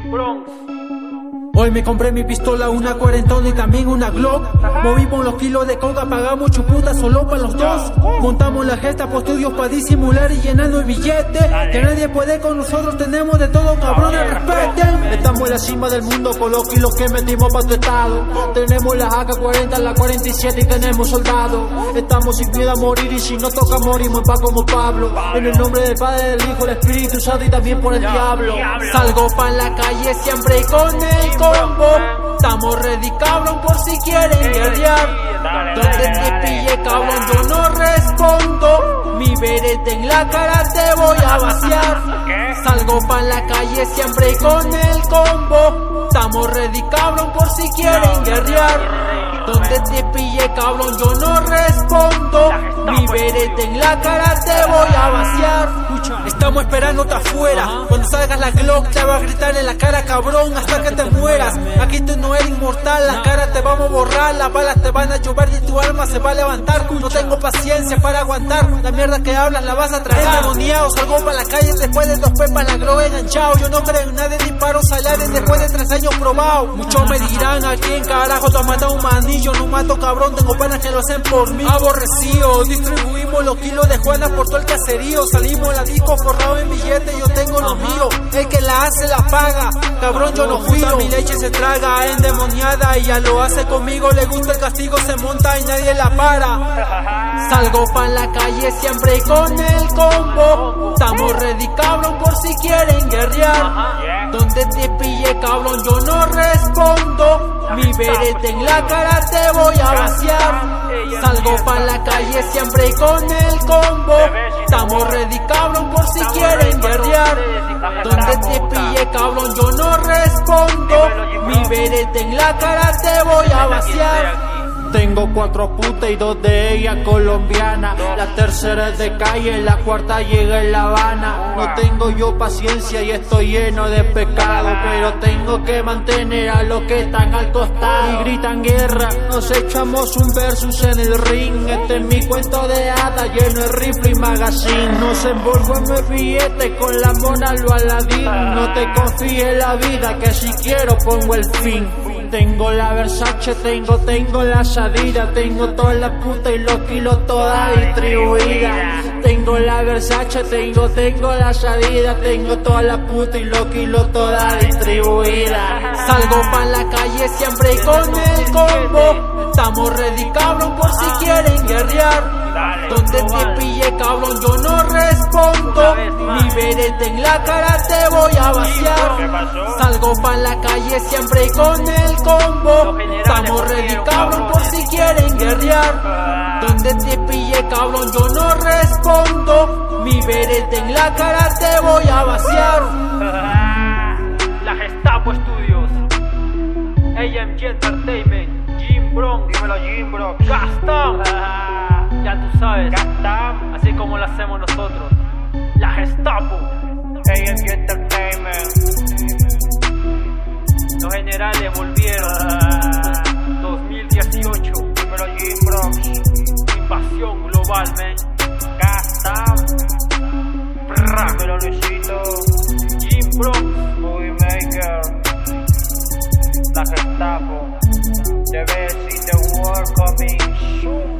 Jim Bronx. Hoy me compré mi pistola, una 40 y también una Glock. Movimos los kilos de coca, pagamos chuputa solo para los dos. Montamos la gesta por estudios para disimular y llenando el billete. Que nadie puede con nosotros, tenemos de todo, cabrones, respeten. Estamos en la cima del mundo con los kilos que metimos para tu estado. Tenemos la AK-40, la 47 y tenemos soldados. Estamos sin miedo a morir y si nos toca morimos en paz como Pablo. En el nombre del Padre, del Hijo, del Espíritu Santo y también por el diablo. Salgo pa' la calle siempre y con el combo. Estamos ready, cabrón, por si quieren guerrear. Donde te pille, cabrón, yo no respondo. Mi berete en la cara te voy a vaciar. Salgo pa' la calle siempre y con el combo. Estamos ready, cabrón, por si quieren guerrear. Donde te pille, cabrón, yo no respondo. Mi berete en la cara te voy a vaciar. Estamos esperándote afuera. Cuando salgas la Glock te va a gritar en la cara, cabrón, hasta que te mueras. Aquí tú no eres inmortal, la cara te vamos a borrar. Las balas te van a llover y tu alma se va a levantar. No tengo paciencia para aguantar la mierda que hablas, la vas a tragar. Endemoniado, salgo para la calle después de 2 pepas, la Glock enganchado. Yo no creo en nadie, disparos al aire después de 3 años probado. Muchos me dirán, ¿a quién carajo tú has matado un maní? Yo no mato, cabrón, tengo penas que lo hacen por mí. Aborrecido, distribuimos los kilos de Juana por todo el caserío. Salimos la disco forrado en billetes, yo tengo lo mío. El que la hace la paga, cabrón, yo no fío. Mi leche se traga endemoniada y ya lo hace conmigo. Le gusta el castigo, se monta y nadie la para. Salgo pa' la calle siempre y con el combo. Estamos ready, cabrón, por si quieren guerrear. Donde te pille, cabrón, yo no respondo. Mi berete en la cara te voy a vaciar. Salgo pa' la calle siempre y con el combo. Estamos ready, cabrón, por si quieren guerrear. Donde te pille, cabrón, yo no respondo. Mi berete en la cara te voy a vaciar. Tengo 4 putas y 2 de ellas colombianas. La tercera es de calle, la cuarta llega en La Habana. No tengo yo paciencia y estoy lleno de pecado, pero tengo que mantener a los que están al costado. Y gritan guerra, nos echamos un versus en el ring. Este es mi cuento de hadas lleno de rifle y magazine. Nos envolvo en mi billete con la mona lo Aladín. No te confíes en la vida que si quiero pongo el fin. Tengo la Versace, tengo la Sadira, tengo toda la puta y los kilos toda distribuida. Tengo la Versace, tengo la Sadira, tengo toda la puta y los kilos toda distribuida. Salgo pa' la calle siempre y con el combo. Estamos ready, cabrón, por si quieren guerrear. Donde te pille, cabrón, yo no respondo. Mi berete en la cara te voy a vaciar. Salgo pa' la calle siempre y con el combo. Estamos ready, cabrón, por si quieren guerrear. Donde te pille, cabrón, yo no respondo. Mi berete en la cara te voy a vaciar. La Gestapo Studios, AMG Entertainment, Jim Bronx. Dímelo, Jim Bronx. Custom. Ya tú sabes, así como lo hacemos nosotros. La Gestapo, AMG Entertainment. Los generales volvieron. 2018. Dímelo, Jim Bronx. Invasión global, man. Dímelo, Luisito. Jim Bronx. Movie Maker. La Gestapo. The best in the world coming soon.